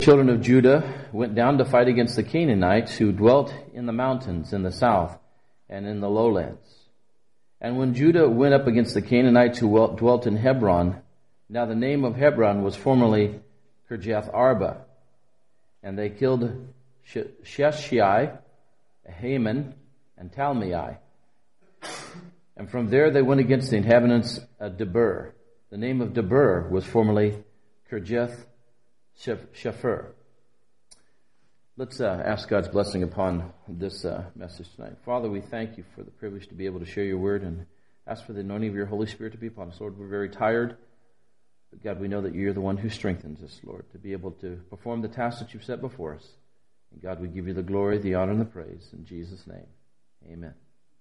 Children of Judah went down to fight against the Canaanites who dwelt in the mountains in the south and in the lowlands. And when Judah went up against the Canaanites who dwelt in Hebron, now the name of Hebron was formerly Kirjath Arba, and they killed Sheshai, Haman, and Talmai. And from there they went against the inhabitants of Debir. The name of Debir was formerly Kirjath Shepher. Let's ask God's blessing upon this message tonight. Father, we thank you for the privilege to be able to share your word and ask for the anointing of your Holy Spirit to be upon us. Lord, we're very tired, but God, we know that you're the one who strengthens us, Lord, to be able to perform the task that you've set before us. And God, we give you the glory, the honor, and the praise. In Jesus' name, amen.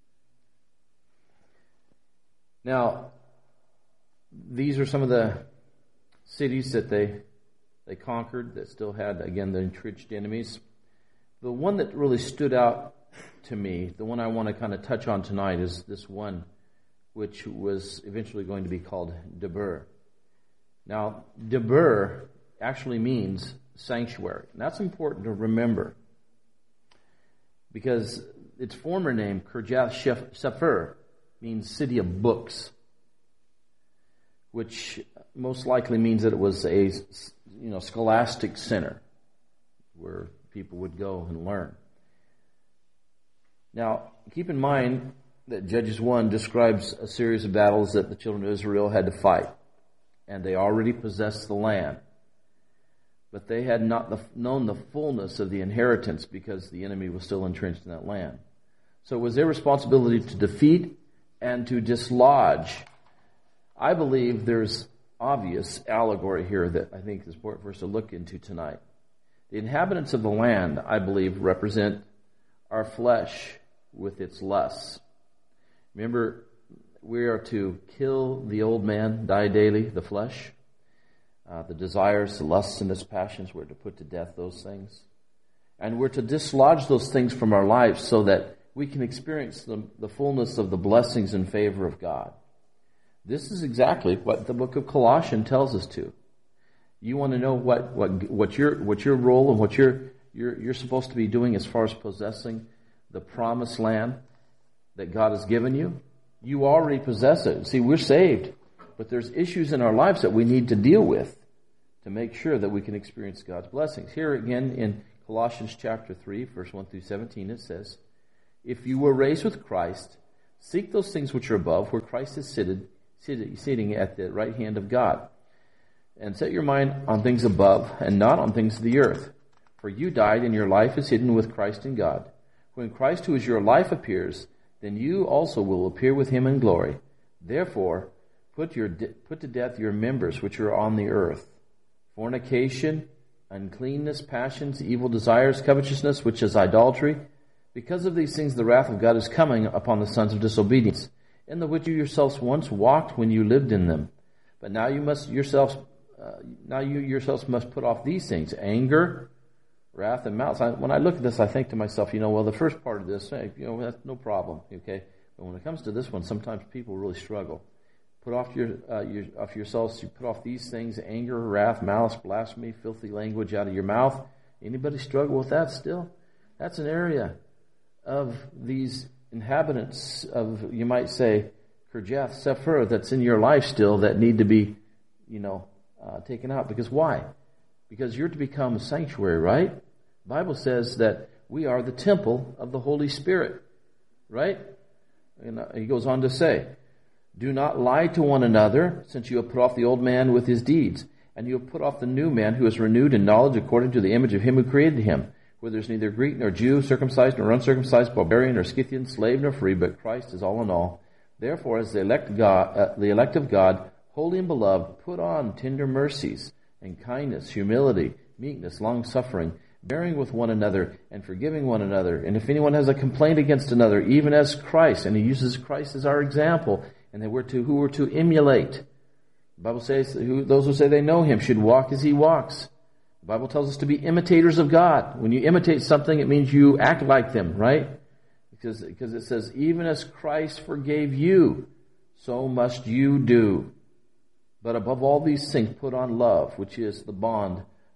Now, these are some of the cities that they conquered that still had, again, the entrenched enemies. The one that really stood out to me, the one I want to kind of touch on tonight, is this one which was eventually going to be called Debir. Now, Debir actually means sanctuary. And that's important to remember because its former name, Kirjath Sepher, means city of books, which most likely means that it was a scholastic center where people would go and learn. Now, keep in mind that Judges 1 describes a series of battles that the children of Israel had to fight, and they already possessed the land. But they had not known the fullness of the inheritance because the enemy was still entrenched in that land. So it was their responsibility to defeat and to dislodge. I believe there's obvious allegory here that I think is important for us to look into tonight. The inhabitants of the land, I believe, represent our flesh with its lusts. Remember, we are to kill the old man, die daily, the flesh. The desires, the lusts, and its passions, we're to put to death those things. And we're to dislodge those things from our lives so that we can experience the fullness of the blessings and favor of God. This is exactly what the book of Colossians tells us to. You want to know what your role and what you're supposed to be doing as far as possessing the promised land that God has given you? You already possess it. See, we're saved, but there's issues in our lives that we need to deal with to make sure that we can experience God's blessings. Here again in Colossians chapter 3, verse 1 through 17, it says, "If you were raised with Christ, seek those things which are above, where Christ is sitting at the right hand of God. And set your mind on things above and not on things of the earth. For you died, and your life is hidden with Christ in God. When Christ, who is your life, appears, then you also will appear with him in glory. Therefore, put to death your members which are on the earth: fornication, uncleanness, passions, evil desires, covetousness, which is idolatry. Because of these things the wrath of God is coming upon the sons of disobedience, in the which you yourselves once walked when you lived in them. But now you yourselves must put off these things: anger, wrath, and malice." When I look at this, I think to myself, the first part of this, that's no problem, okay? But when it comes to this one, sometimes people really struggle. Put off yourselves, you put off these things: anger, wrath, malice, blasphemy, filthy language out of your mouth. Anybody struggle with that still? That's an area of these inhabitants of, you might say, Kirjath Sepher, that's in your life still, that need to be, taken out. Because why? Because you're to become a sanctuary, right? The Bible says that we are the temple of the Holy Spirit, right? And he goes on to say, "Do not lie to one another, since you have put off the old man with his deeds, and you have put off the new man, who is renewed in knowledge according to the image of him who created him. Where there's neither Greek nor Jew, circumcised nor uncircumcised, barbarian nor Scythian, slave nor free, but Christ is all in all. Therefore, as the elect of God, holy and beloved, put on tender mercies and kindness, humility, meekness, long-suffering, bearing with one another and forgiving one another. And if anyone has a complaint against another, even as Christ," and he uses Christ as our example, and who we're to emulate. The Bible says those who say they know him should walk as he walks. The Bible tells us to be imitators of God. When you imitate something, it means you act like them, right? Because it says, "Even as Christ forgave you, so must you do. But above all these things, put on love, which is the bond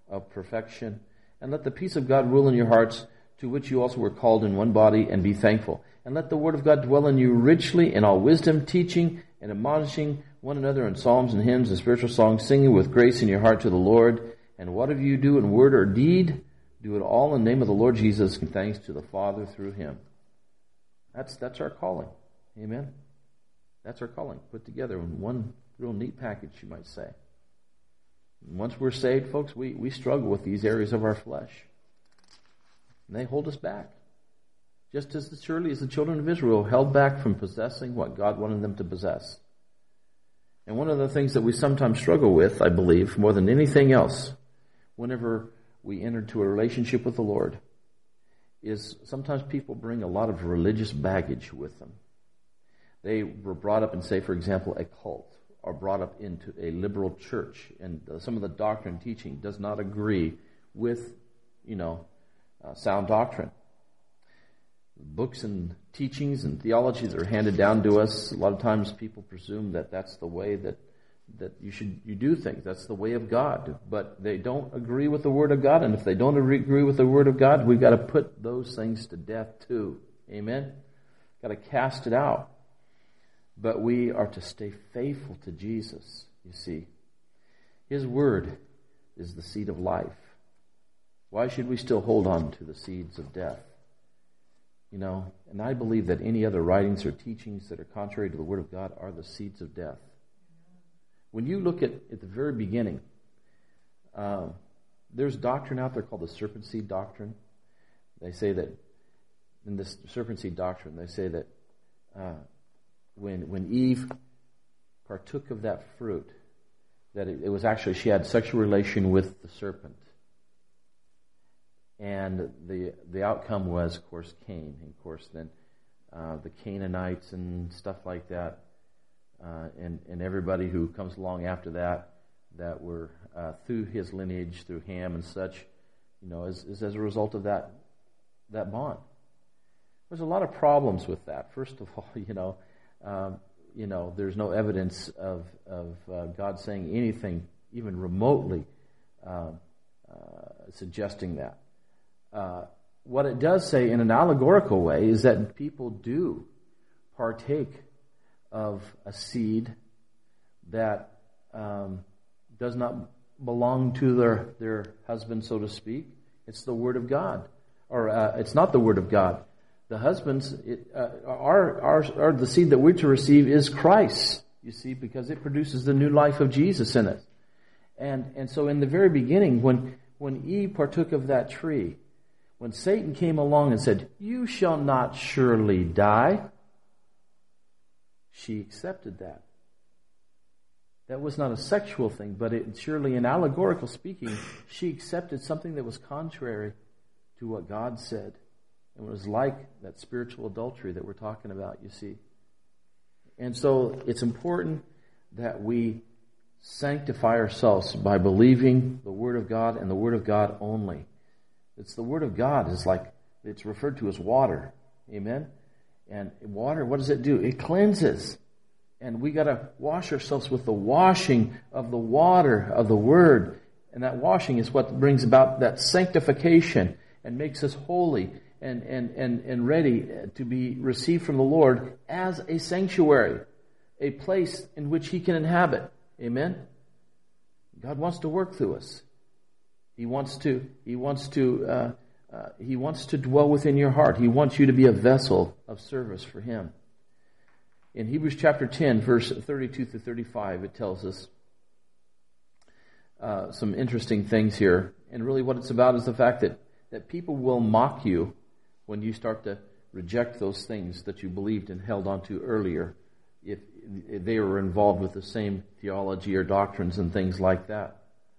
of perfection. And let the peace of God rule in your hearts, to which you also were called in one body, and be thankful. And let the word of God dwell in you richly in all wisdom, teaching and admonishing one another in psalms and hymns and spiritual songs, singing with grace in your heart to the Lord. And whatever you do in word or deed, do it all in the name of the Lord Jesus, and thanks to the Father through him. That's our calling. Amen. That's our calling, put together in one real neat package, you might say. And once we're saved, folks, we struggle with these areas of our flesh. And they hold us back. Just as surely as the children of Israel held back from possessing what God wanted them to possess. And one of the things that we sometimes struggle with, I believe, more than anything else, whenever we enter into a relationship with the Lord, is sometimes people bring a lot of religious baggage with them. They were brought up in, say, for example, a cult, or brought up into a liberal church, and some of the doctrine and teaching does not agree with, sound doctrine. Books and teachings and theologies that are handed down to us, a lot of times people presume that that's the way that you do things. That's the way of God. But they don't agree with the Word of God, and if they don't agree with the Word of God, we've got to put those things to death too. Amen? Got to cast it out. But we are to stay faithful to Jesus, you see. His Word is the seed of life. Why should we still hold on to the seeds of death? And I believe that any other writings or teachings that are contrary to the Word of God are the seeds of death. When you look at the very beginning, there's doctrine out there called the serpent seed doctrine. They say that, in this serpent seed doctrine, they say that when Eve partook of that fruit, that it was actually, she had sexual relation with the serpent. And the outcome was, of course, Cain. And of course, then the Canaanites and stuff like that, and everybody who comes along after that were through his lineage, through Ham and such, is as a result of that bond. There's a lot of problems with that. First of all, there's no evidence of God saying anything even remotely suggesting that. What it does say in an allegorical way is that people do partake of a seed that does not belong to their husband, so to speak. It's the Word of God. Or it's not the Word of God. The husbands, the seed that we're to receive is Christ, you see, because it produces the new life of Jesus in us. And so in the very beginning, when Eve partook of that tree, when Satan came along and said, "You shall not surely die," she accepted that. That was not a sexual thing, but surely in allegorical speaking, she accepted something that was contrary to what God said. It was like that spiritual adultery that we're talking about, you see. And so it's important that we sanctify ourselves by believing the Word of God and the Word of God only. It's the Word of God. It's referred to as water. Amen? And water, what does it do? It cleanses. And we got to wash ourselves with the washing of the water of the Word. And that washing is what brings about that sanctification and makes us holy and ready to be received from the Lord as a sanctuary, a place in which He can inhabit. Amen? God wants to work through us. He wants to dwell within your heart. He wants you to be a vessel of service for Him. In Hebrews chapter 10, verse 32 through 35, it tells us some interesting things here. And really what it's about is the fact that people will mock you when you start to reject those things that you believed and held on to earlier, if they were involved with the same theology or doctrines and things like that.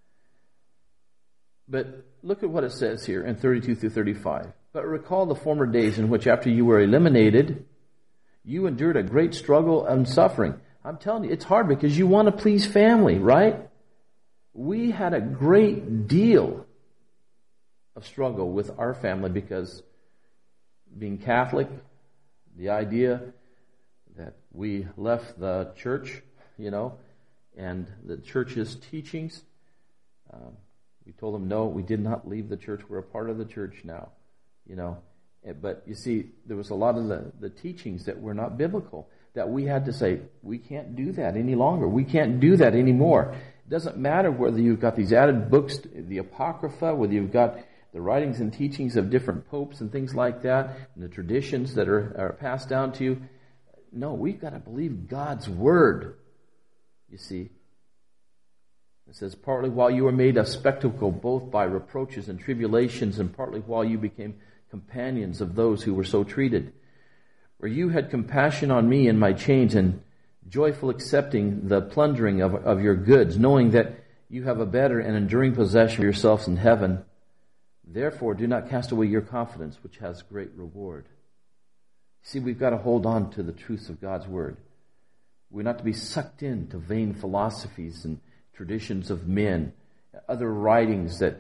But look at what it says here in 32 through 35. But recall the former days in which after you were eliminated, you endured a great struggle and suffering. I'm telling you, it's hard because you want to please family, right? We had a great deal of struggle with our family because being Catholic, the idea that we left the church, and the church's teachings, We told them, no, we did not leave the church. We're a part of the church now. But you see, there was a lot of the teachings that were not biblical, that we had to say, we can't do that any longer. We can't do that anymore. It doesn't matter whether you've got these added books, the Apocrypha, whether you've got the writings and teachings of different popes and things like that, and the traditions that are passed down to you. No, we've got to believe God's Word. You see, it says, partly while you were made a spectacle both by reproaches and tribulations, and partly while you became companions of those who were so treated. For you had compassion on me in my chains, and joyful accepting the plundering of your goods, knowing that you have a better and enduring possession of yourselves in heaven. Therefore, do not cast away your confidence, which has great reward. See, we've got to hold on to the truths of God's Word. We're not to be sucked into vain philosophies and traditions of men, other writings that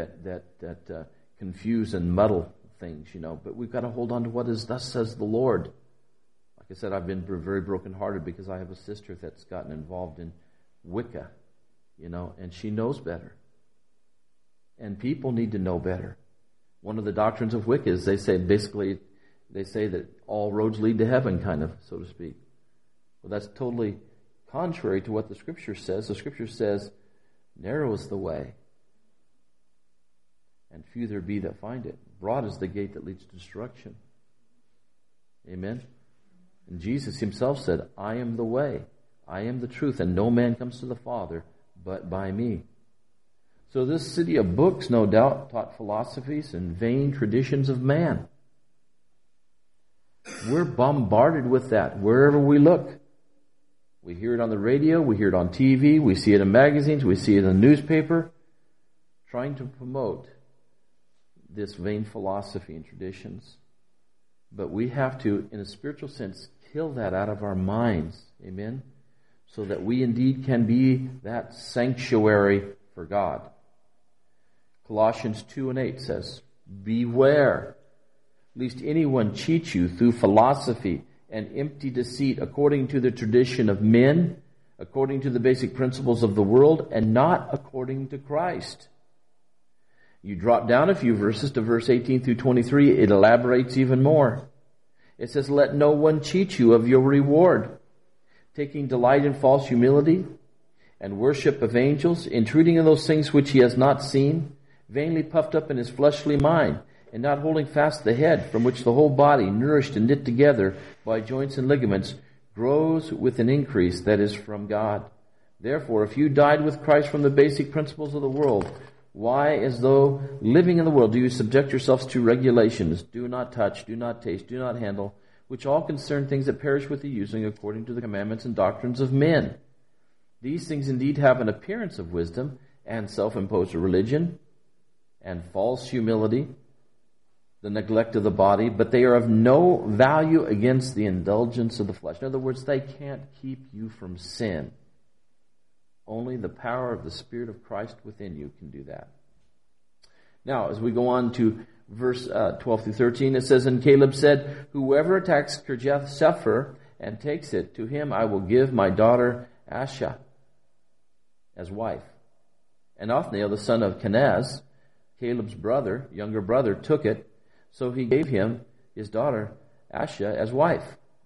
confuse and muddle things, But we've got to hold on to what is thus says the Lord. Like I said, I've been very brokenhearted because I have a sister that's gotten involved in Wicca, and she knows better. And people need to know better. One of the doctrines of Wicca is they say that all roads lead to heaven, kind of, so to speak. Well, that's totally contrary to what the Scripture says. The Scripture says, narrow is the way, and few there be that find it. Broad is the gate that leads to destruction. Amen? And Jesus himself said, I am the way, I am the truth, and no man comes to the Father but by me. So this city of books, no doubt, taught philosophies and vain traditions of man. We're bombarded with that wherever we look. We hear it on the radio, we hear it on TV, we see it in magazines, we see it in the newspaper, trying to promote this vain philosophy and traditions. But we have to, in a spiritual sense, kill that out of our minds. Amen? So that we indeed can be that sanctuary for God. Colossians 2:8 says, beware, lest anyone cheat you through philosophy and empty deceit according to the tradition of men, according to the basic principles of the world, and not according to Christ. You drop down a few verses to verse 18 through 23, it elaborates even more. It says, let no one cheat you of your reward, taking delight in false humility and worship of angels, intruding in those things which he has not seen, vainly puffed up in his fleshly mind, and not holding fast the head, from which the whole body, nourished and knit together by joints and ligaments, grows with an increase that is from God. Therefore, if you died with Christ from the basic principles of the world, why, as though living in the world, do you subject yourselves to regulations? Do not touch, do not taste, do not handle, which all concern things that perish with the using according to the commandments and doctrines of men. These things indeed have an appearance of wisdom and self-imposed religion and false humility, the neglect of the body, but they are of no value against the indulgence of the flesh. In other words, they can't keep you from sin. Only the power of the Spirit of Christ within you can do that. Now, as we go on to verse 12 through 13, it says, and Caleb said, whoever attacks Kirjath Sepher and takes it, to him I will give my daughter Asha as wife. And Othniel, the son of Kenaz, Caleb's brother, younger brother, took it, so he gave him his daughter Asha as wife.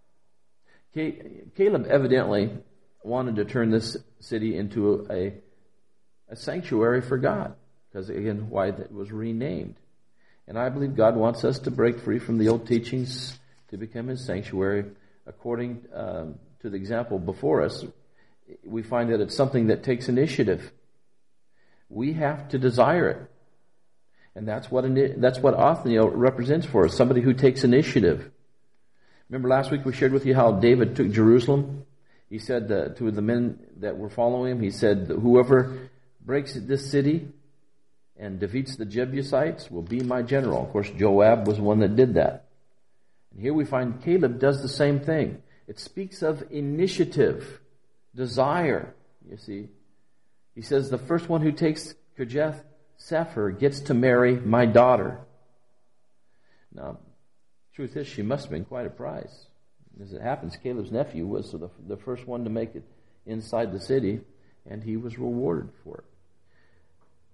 Caleb evidently wanted to turn this city into a sanctuary for God, because again, why it was renamed. And I believe God wants us to break free from the old teachings to become His sanctuary. According to the example before us, we find that it's something that takes initiative. We have to desire it. And that's what Othniel represents for us, somebody who takes initiative. Remember last week we shared with you how David took Jerusalem? He said to the men that were following him, he said, whoever breaks this city and defeats the Jebusites will be my general. Of course, Joab was one that did that. And here we find Caleb does the same thing. It speaks of initiative, desire, you see. He says the first one who takes Kirjath Sepher gets to marry my daughter. Now, truth is, she must have been quite a prize. As it happens, Caleb's nephew was the first one to make it inside the city, and he was rewarded for it.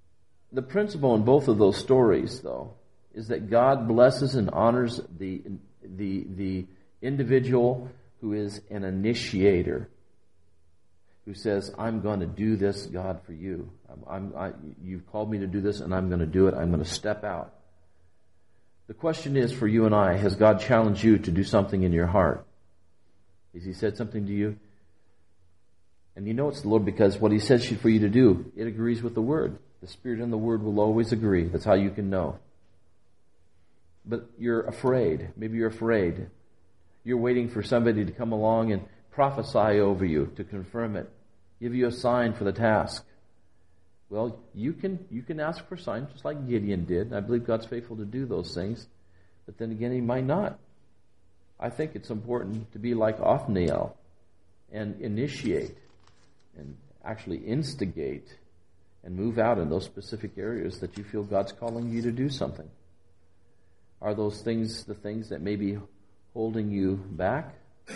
the principle in both of those stories, though, is that God blesses and honors the individual who is an initiator, who says, I'm going to do this, God, for you. You've called me to do this, and I'm going to do it. I'm going to step out. The question is for you and I, has God challenged you to do something in your heart? Has He said something to you? And you know it's the Lord because what He says for you to do, it agrees with the Word. The Spirit and the Word will always agree. That's how you can know. But you're afraid. Maybe you're afraid. You're waiting for somebody to come along and prophesy over you, to confirm it, give you a sign for the task. Well, you can ask for signs just like Gideon did. I believe God's faithful to do those things. But then again, He might not. I think it's important to be like Othniel and initiate and actually instigate and move out in those specific areas that you feel God's calling you to do something. Are those things the things that may be holding you back?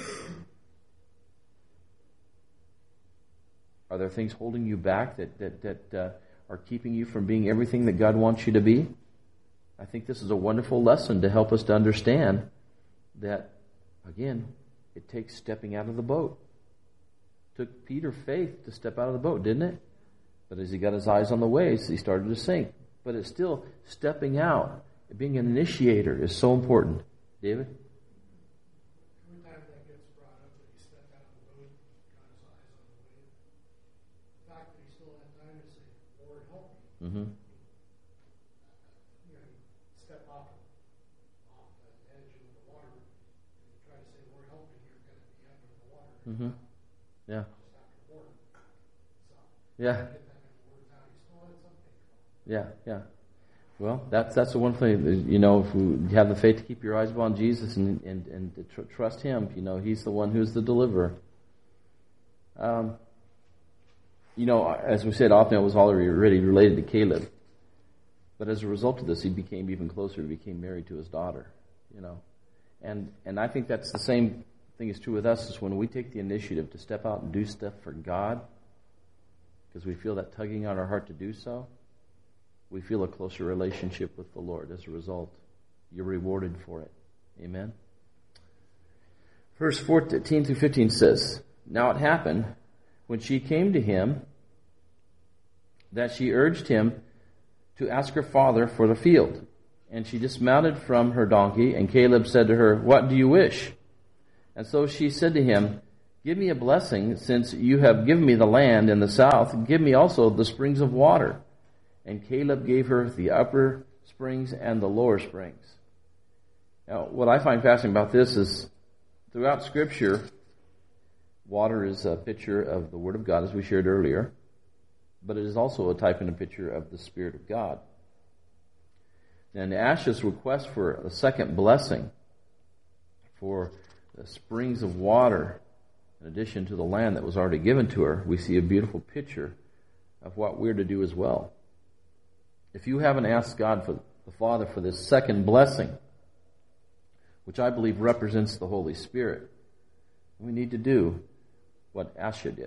Are there things holding you back that are keeping you from being everything that God wants you to be? I think this is a wonderful lesson to help us to understand that, again, it takes stepping out of the boat. It took Peter faith to step out of the boat, didn't it? But as he got his eyes on the waves, he started to sink. But it's still stepping out. Being an initiator is so important. David? Every time that gets brought up that he stepped out of the boat, got his eyes on the wave, the fact that he still had time to say, Lord, help me. Mm-hmm. You step off the edge of the water and you try to say, Lord, help me, you're going to be under the water. Mm-hmm. Yeah. Just after water. So, yeah. get that many words out, he still had something. Yeah. Well, that's the one thing, if we have the faith to keep your eyes upon Jesus and to trust Him, He's the one who's the deliverer. As we said, Othniel was already related to Caleb. But as a result of this, he became even closer. He became married to his daughter, And I think that's the same thing is true with us, is when we take the initiative to step out and do stuff for God, because we feel that tugging on our heart to do so, we feel a closer relationship with the Lord as a result. You're rewarded for it. Amen? Verse 14 through 15 says, Now it happened, when she came to him, that she urged him to ask her father for the field. And she dismounted from her donkey, and Caleb said to her, What do you wish? And so she said to him, Give me a blessing, since you have given me the land in the south. Give me also the springs of water. And Caleb gave her the upper springs and the lower springs. Now, what I find fascinating about this is, throughout Scripture, water is a picture of the Word of God, as we shared earlier, but it is also a type and a picture of the Spirit of God. And Ash's request for a second blessing, for the springs of water, in addition to the land that was already given to her, we see a beautiful picture of what we're to do as well. If you haven't asked God, for the Father, for this second blessing, which I believe represents the Holy Spirit, we need to do what Asha did.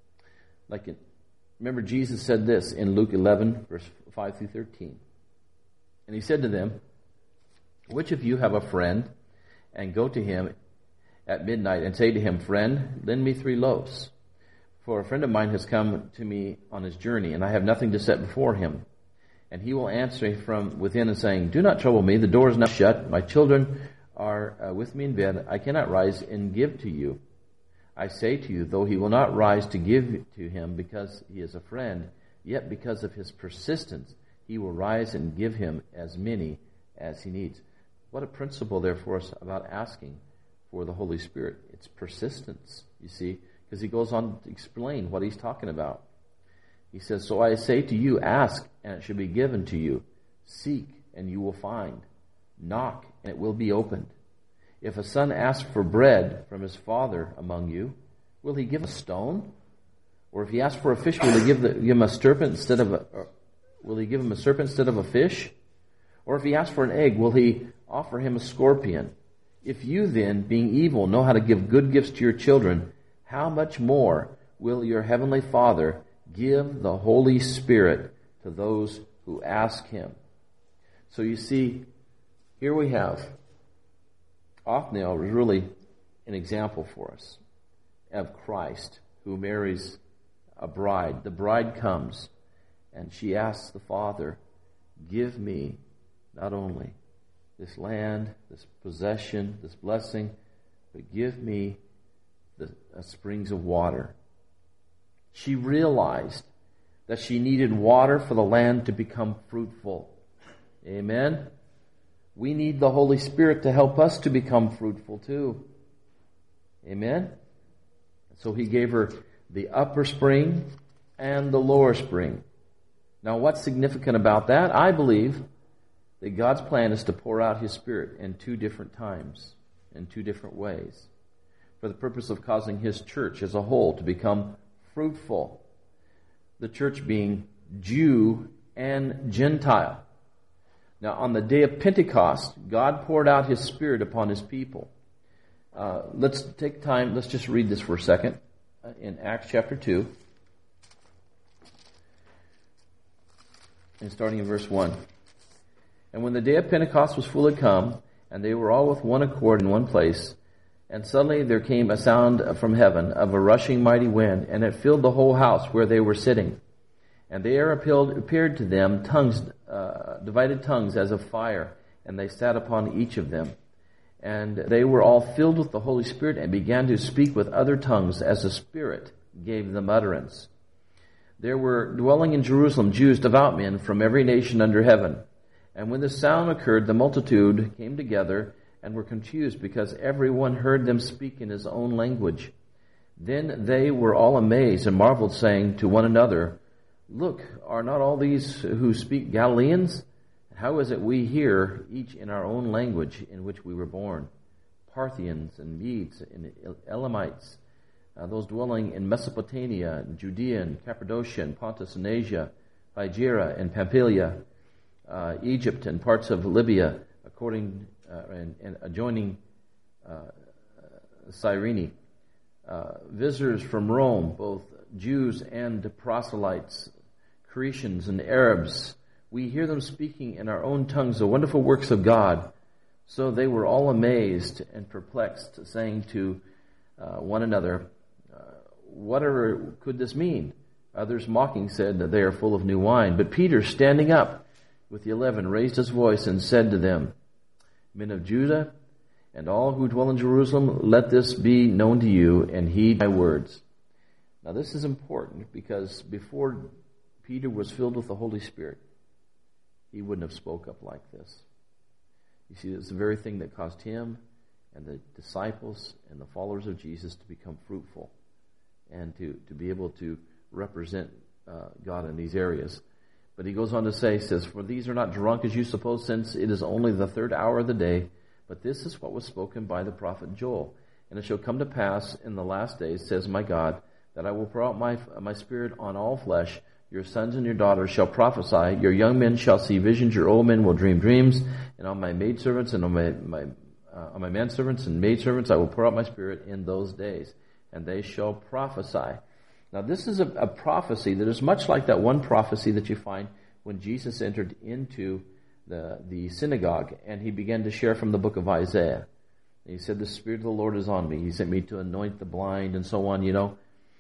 Remember, Jesus said this in Luke 11, verse 5 through 13. And He said to them, Which of you have a friend, and go to him at midnight, and say to him, Friend, lend me 3 loaves. For a friend of mine has come to me on his journey, and I have nothing to set before him. And he will answer from within and saying, Do not trouble me, the door is now shut. My children are with me in bed. I cannot rise and give to you. I say to you, though he will not rise to give to him because he is a friend, yet because of his persistence, he will rise and give him as many as he needs. What a principle there for us about asking for the Holy Spirit. It's persistence, you see, because he goes on to explain what he's talking about. He says, So I say to you, ask, and it shall be given to you. Seek, and you will find. Knock, and it will be opened. If a son asks for bread from his father among you, will he give a stone? Or if he asks for a fish, will he give him a serpent instead of a fish? Or if he asks for an egg, will he offer him a scorpion? If you then, being evil, know how to give good gifts to your children, how much more will your heavenly Father give the Holy Spirit to those who ask him. So you see, here we have Othniel was really an example for us of Christ who marries a bride. The bride comes and she asks the Father, give me not only this land, this possession, this blessing, but give me the springs of water. She realized that she needed water for the land to become fruitful. Amen? We need the Holy Spirit to help us to become fruitful too. Amen? So he gave her the upper spring and the lower spring. Now what's significant about that? I believe that God's plan is to pour out His Spirit in two different times, in two different ways, for the purpose of causing His church as a whole to become fruitful. The church being Jew and Gentile. Now on the day of Pentecost, God poured out His Spirit upon His people. Let's take time, let's just read this for a second. In Acts chapter 2, and starting in verse 1. And when the day of Pentecost was fully come, and they were all with one accord in one place, and suddenly there came a sound from heaven of a rushing mighty wind, and it filled the whole house where they were sitting. And there appeared to them tongues, divided tongues as of fire, and they sat upon each of them. And they were all filled with the Holy Spirit and began to speak with other tongues as the Spirit gave them utterance. There were dwelling in Jerusalem Jews, devout men from every nation under heaven. And when the sound occurred, the multitude came together and were confused because everyone heard them speak in his own language. Then they were all amazed and marveled, saying to one another, look, are not all these who speak Galileans? How is it we hear each in our own language in which we were born? Parthians and Medes and Elamites, those dwelling in Mesopotamia, and Judea and Cappadocia and Pontus and Asia, Phrygia and Pamphylia, Egypt and parts of Libya, and adjoining Cyrene, visitors from Rome, both Jews and proselytes, Cretans and Arabs. We hear them speaking in our own tongues the wonderful works of God. So they were all amazed and perplexed, saying to one another, whatever could this mean? Others mocking said that they are full of new wine. But Peter, standing up with the 11, raised his voice and said to them, men of Judah and all who dwell in Jerusalem, let this be known to you and heed my words. Now this is important because before Peter was filled with the Holy Spirit, he wouldn't have spoke up like this. You see, it's the very thing that caused him and the disciples and the followers of Jesus to become fruitful and to be able to represent God in these areas. But he goes on to say, says, for these are not drunk as you suppose, since it is only the third hour of the day, but this is what was spoken by the prophet Joel. And it shall come to pass in the last days, says my God, that I will pour out my Spirit on all flesh. Your sons and your daughters shall prophesy. Your young men shall see visions. Your old men will dream dreams. And on my maidservants and on my manservants and maidservants I will pour out my Spirit in those days, and they shall prophesy. Now this is a prophecy that is much like that one prophecy that you find when Jesus entered into the synagogue and he began to share from the book of Isaiah. And he said, the Spirit of the Lord is on me. He sent me to anoint the blind and so on, you know.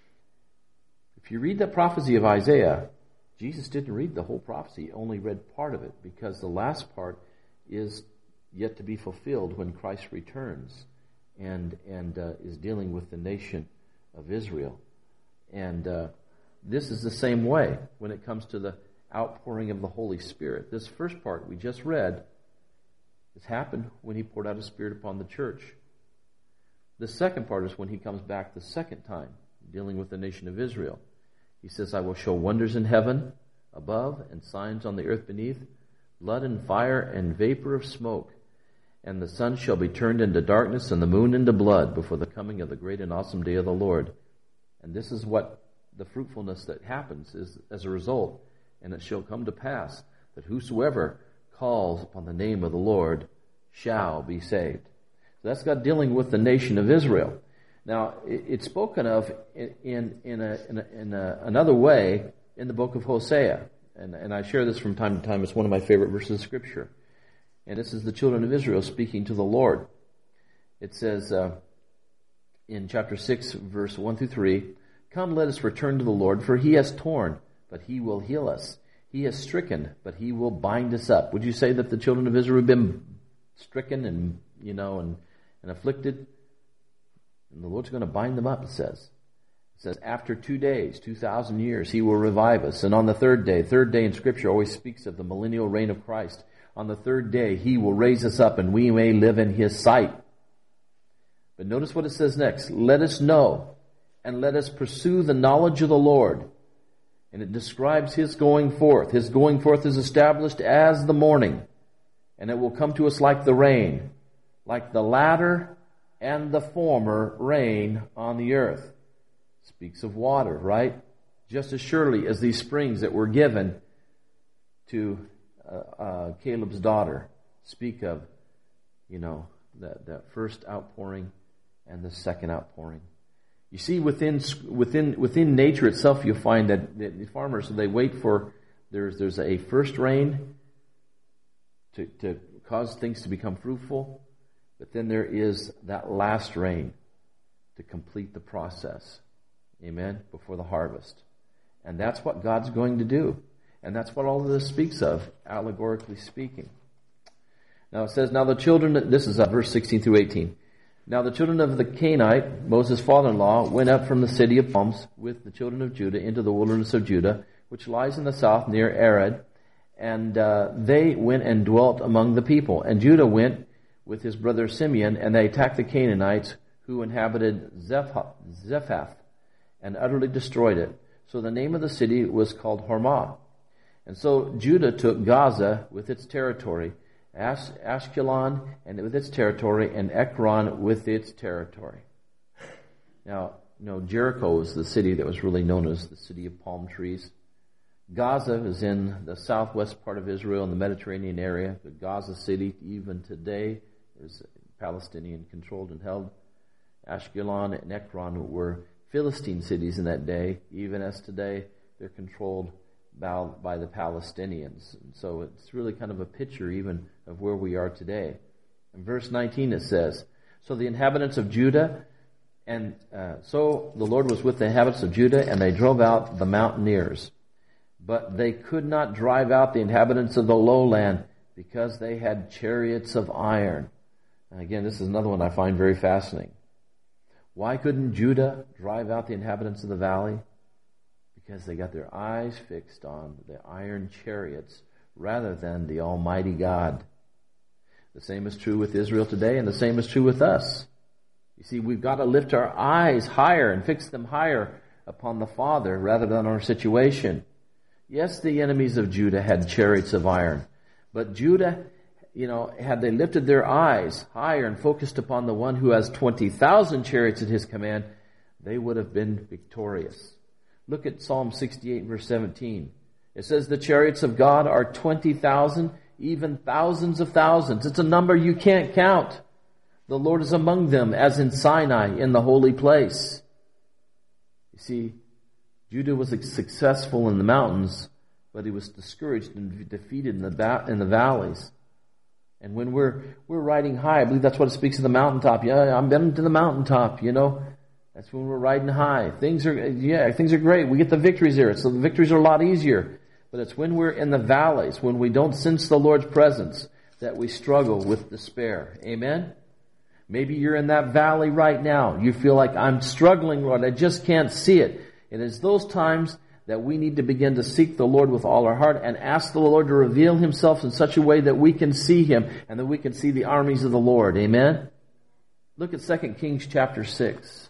If you read the prophecy of Isaiah, Jesus didn't read the whole prophecy. He only read part of it because the last part is yet to be fulfilled when Christ returns and is dealing with the nation of Israel. And this is the same way when it comes to the outpouring of the Holy Spirit. This first part we just read has happened when he poured out his Spirit upon the church. The second part is when he comes back the second time, dealing with the nation of Israel. He says, I will show wonders in heaven above and signs on the earth beneath, blood and fire and vapor of smoke. And the sun shall be turned into darkness and the moon into blood before the coming of the great and awesome day of the Lord. And this is what the fruitfulness that happens is as a result. And it shall come to pass that whosoever calls upon the name of the Lord shall be saved. So that's God dealing with the nation of Israel. Now, it's spoken of in another way in the book of Hosea. and I share this from time to time. It's one of my favorite verses of Scripture. And this is the children of Israel speaking to the Lord. It says in chapter 6, verse 1 through 3, "Come, let us return to the Lord, for he has torn, but he will heal us. He has stricken, but he will bind us up." Would you say that the children of Israel have been stricken and afflicted? And the Lord's going to bind them up, it says. It says, after 2 days, 2,000 years, he will revive us. And on the third day in Scripture always speaks of the millennial reign of Christ. On the third day, he will raise us up and we may live in his sight. But notice what it says next. "Let us know and let us pursue the knowledge of the Lord." And it describes his going forth. His going forth is established as the morning. And it will come to us like the rain, like the latter and the former rain on the earth. Speaks of water, right? Just as surely as these springs that were given to Caleb's daughter speak of, that first outpouring and the second outpouring. You see, within nature itself, you'll find that the farmers, they wait for, there's a first rain to cause things to become fruitful, but then there is that last rain to complete the process. Amen? Before the harvest. And that's what God's going to do. And that's what all of this speaks of, allegorically speaking. Now it says, now the children, this is verse 16 through 18. "Now the children of the Canaanite, Moses' father-in-law, went up from the city of Palms with the children of Judah into the wilderness of Judah, which lies in the south near Arad. And they went and dwelt among the people. And Judah went with his brother Simeon, and they attacked the Canaanites who inhabited Zephath, and utterly destroyed it. So the name of the city was called Hormah. And so Judah took Gaza with its territory, Ashkelon and with its territory, and Ekron with its territory." Now, Jericho was the city that was really known as the city of palm trees. Gaza is in the southwest part of Israel in the Mediterranean area. The Gaza city, even today, is Palestinian controlled and held. Ashkelon and Ekron were Philistine cities in that day. Even as today, they're controlled by the Palestinians. And so it's really kind of a picture even of where we are today. In verse 19 it says, "So the inhabitants of Judah, and so the Lord was with the inhabitants of Judah, and they drove out the mountaineers. But they could not drive out the inhabitants of the lowland, because they had chariots of iron." And again, this is another one I find very fascinating. Why couldn't Judah drive out the inhabitants of the valley? Because they got their eyes fixed on the iron chariots rather than the Almighty God. The same is true with Israel today, and the same is true with us. You see, we've got to lift our eyes higher and fix them higher upon the Father rather than our situation. Yes, the enemies of Judah had chariots of iron, but Judah, had they lifted their eyes higher and focused upon the one who has 20,000 chariots at his command, they would have been victorious. Look at Psalm 68, verse 17. It says, "The chariots of God are 20,000, even thousands of thousands." It's a number you can't count. "The Lord is among them, as in Sinai, in the holy place." You see, Judah was successful in the mountains, but he was discouraged and defeated in the valleys. And when we're riding high, I believe that's what it speaks of the mountaintop. Yeah, I'm been to the mountaintop, That's when we're riding high. Things are great. We get the victories there. So the victories are a lot easier. But it's when we're in the valleys, when we don't sense the Lord's presence, that we struggle with despair. Amen? Maybe you're in that valley right now. You feel like, "I'm struggling, Lord. I just can't see it." And it's those times that we need to begin to seek the Lord with all our heart and ask the Lord to reveal himself in such a way that we can see him and that we can see the armies of the Lord. Amen? Look at 2 Kings chapter 6.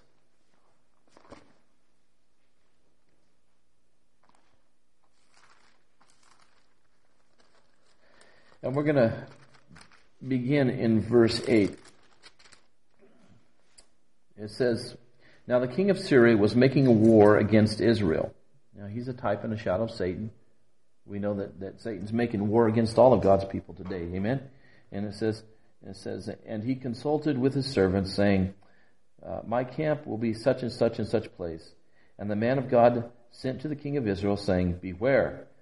And we're going to begin in verse 8. It says, "Now the king of Syria was making a war against Israel." Now he's a type and a shadow of Satan. We know that Satan's making war against all of God's people today. Amen? And it says, "And he consulted with his servants, saying, my camp will be such and such place. And the man of God sent to the king of Israel, saying, Beware,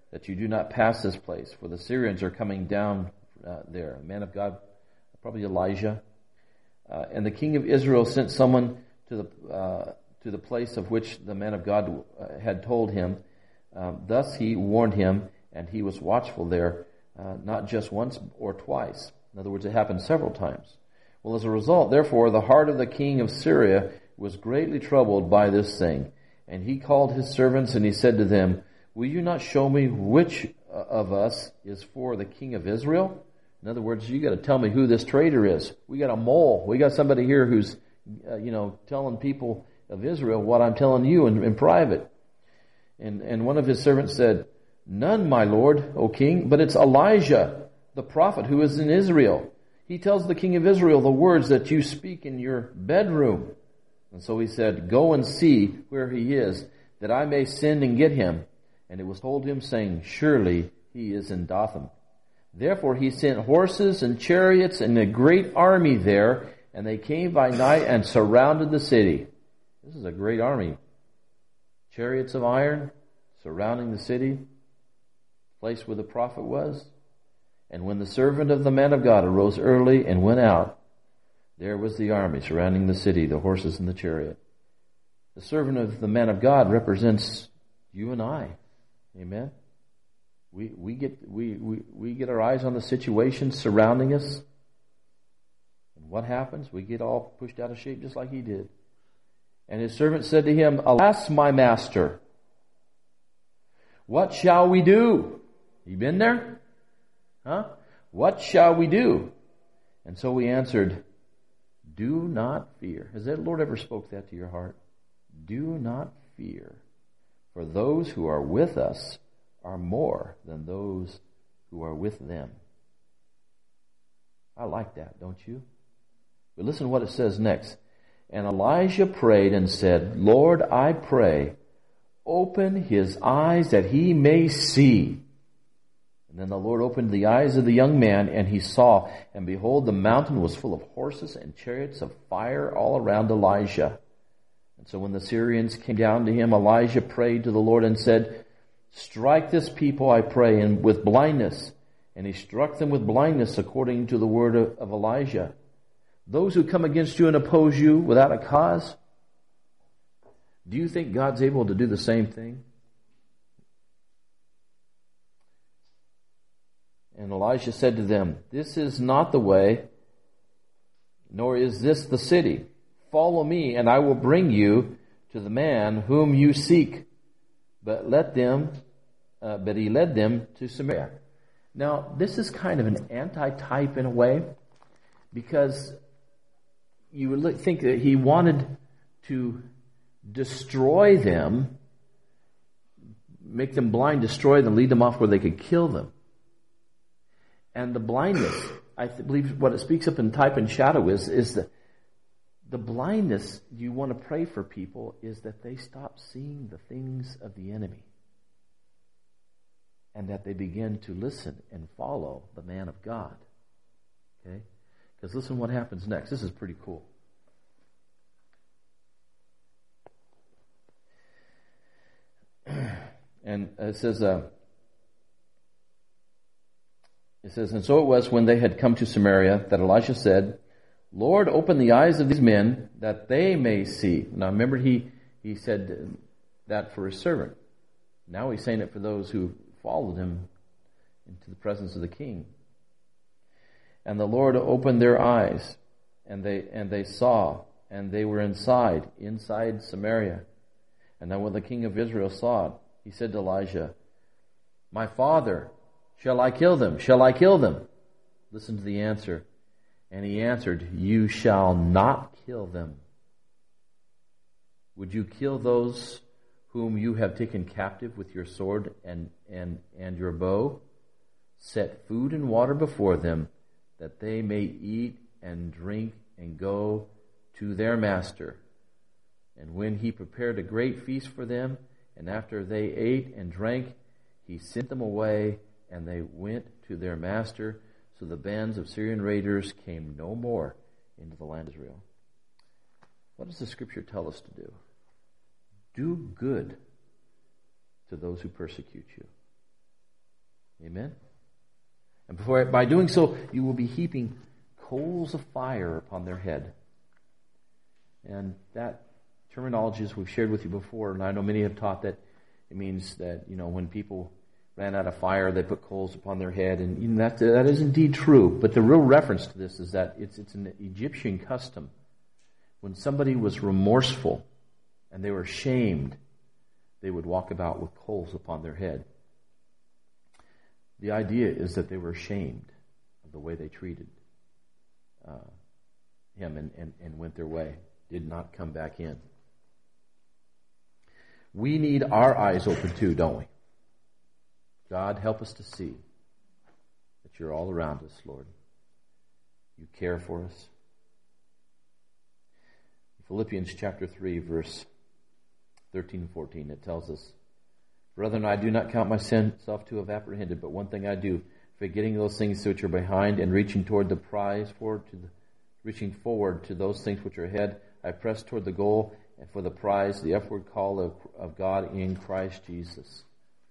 that you do not pass this place, for the Syrians are coming down there. A man of God, probably Elijah. And the king of Israel sent someone to the place of which the man of God had told him. Thus he warned him, and he was watchful there, not just once or twice. In other words, it happened several times. Well, as a result, therefore, the heart of the king of Syria was greatly troubled by this thing. And he called his servants, and he said to them, will you not show me which of us is for the king of Israel? In other words, you got to tell me who this traitor is. We got a mole. We got somebody here who's, telling people of Israel what I'm telling you in private. And one of his servants said, none, my lord, O king, but it's Elijah, the prophet who is in Israel. He tells the king of Israel the words that you speak in your bedroom. And so he said, go and see where he is, that I may send and get him. And it was told him, saying, surely he is in Dothan. Therefore he sent horses and chariots and a great army there, and they came by night and surrounded the city. This is a great army. Chariots of iron surrounding the city, place where the prophet was. And when the servant of the man of God arose early and went out, there was the army surrounding the city, the horses and the chariot. The servant of the man of God represents you and I. Amen. We get our eyes on the situation surrounding us. And what happens? We get all pushed out of shape just like he did. And his servant said to him, alas, my master, what shall we do? You been there? Huh? What shall we do? And so we answered, do not fear. Has the Lord ever spoke that to your heart? Do not fear, for those who are with us are more than those who are with them. I like that, don't you? But listen to what it says next. And Elijah prayed and said, Lord, I pray, open his eyes that he may see. And then the Lord opened the eyes of the young man, and he saw, and behold, the mountain was full of horses and chariots of fire all around Elijah. And so when the Syrians came down to him, Elijah prayed to the Lord and said, strike this people, I pray, and with blindness. And he struck them with blindness according to the word of Elijah. Those who come against you and oppose you without a cause, do you think God's able to do the same thing? And Elijah said to them, this is not the way, nor is this the city. Follow me, and I will bring you to the man whom you seek. But he led them to Samaria. Now, this is kind of an anti-type in a way, because you would think that he wanted to destroy them, make them blind, destroy them, lead them off where they could kill them. And the blindness, I believe what it speaks up in type and shadow is that the blindness you want to pray for people is that they stop seeing the things of the enemy. And that they begin to listen and follow the man of God. Okay? Because listen what happens next. This is pretty cool. And it says, and so it was when they had come to Samaria that Elisha said, Lord, open the eyes of these men that they may see. Now remember, he said that for his servant. Now he's saying it for those who followed him into the presence of the king. And the Lord opened their eyes, and they saw, and they were inside Samaria. And now when the king of Israel saw it, he said to Elijah, my father, shall I kill them? Shall I kill them? Listen to the answer. And he answered, you shall not kill them. Would you kill those whom you have taken captive with your sword and your bow? Set food and water before them, that they may eat and drink and go to their master. And when he prepared a great feast for them, and after they ate and drank, he sent them away, and they went to their master. So the bands of Syrian raiders came no more into the land of Israel. What does the scripture tell us to do? Do good to those who persecute you. Amen? And by doing so, you will be heaping coals of fire upon their head. And that terminology, as we've shared with you before, and I know many have taught that it means that, when people ran out of fire, they put coals upon their head. And that is indeed true. But the real reference to this is that it's an Egyptian custom. When somebody was remorseful and they were shamed, they would walk about with coals upon their head. The idea is that they were ashamed of the way they treated him and went their way, did not come back in. We need our eyes open too, don't we? God, help us to see that you're all around us, Lord. You care for us. Philippians chapter 3, verse 13 and 14, it tells us, Brethren, I do not count myself to have apprehended, but one thing I do, forgetting those things which are behind and reaching toward the prize, reaching forward to those things which are ahead, I press toward the goal and for the prize, the upward call of God in Christ Jesus.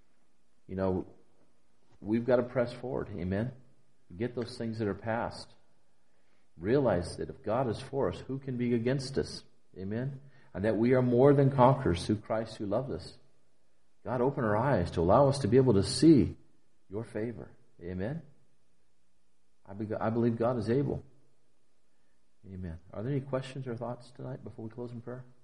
We've got to press forward. Amen? Get those things that are past. Realize that if God is for us, who can be against us? Amen? And that we are more than conquerors through Christ who loved us. God, open our eyes to allow us to be able to see your favor. Amen? I believe God is able. Amen. Are there any questions or thoughts tonight before we close in prayer?